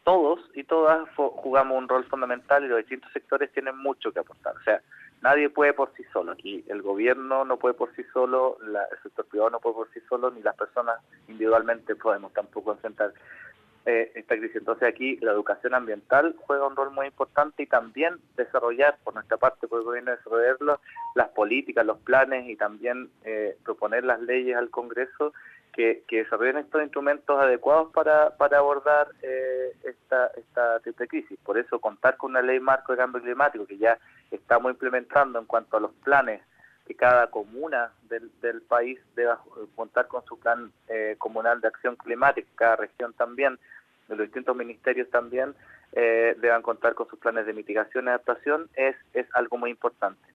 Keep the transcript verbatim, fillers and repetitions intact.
todos y todas jugamos un rol fundamental y los distintos sectores tienen mucho que aportar. O sea, nadie puede por sí solo. Aquí el gobierno no puede por sí solo, la, el sector privado no puede por sí solo, ni las personas individualmente podemos tampoco enfrentar eh, esta crisis. Entonces aquí la educación ambiental juega un rol muy importante y también desarrollar, por nuestra parte, por el gobierno, desarrollarlo, las políticas, los planes y también eh, proponer las leyes al Congreso que, que desarrollen estos instrumentos adecuados para, para abordar eh, esta, esta triple crisis. Por eso contar con una ley marco de cambio climático que ya estamos implementando en cuanto a los planes que cada comuna del, del país deba contar con su plan eh, comunal de acción climática, cada región también, de los distintos ministerios también, eh, deban contar con sus planes de mitigación y adaptación, es, es algo muy importante.